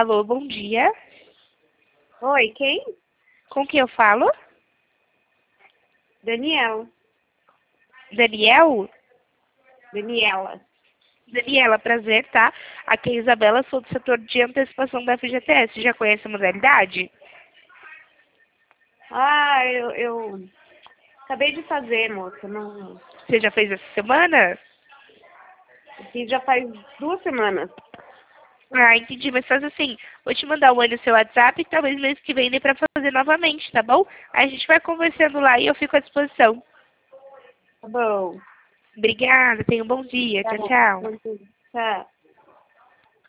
Alô, bom dia. Oi, quem? Com quem eu falo? Daniel. Daniel? Daniela. Daniela, prazer, tá? Aqui é a Isabela, sou do setor de antecipação da FGTS. Já conhece a modalidade? Ah, eu acabei de fazer, moça. Não, Você já fez essa semana? eu fiz já faz 2 semanas. Ah, entendi, mas faz assim, vou te mandar um oi no seu WhatsApp e talvez mês que vem dê pra fazer novamente, tá bom? Aí a gente vai conversando lá e eu fico à disposição. Tá bom. Obrigada, tenha um bom dia. Tá Tchau, bom. tchau. Tchau.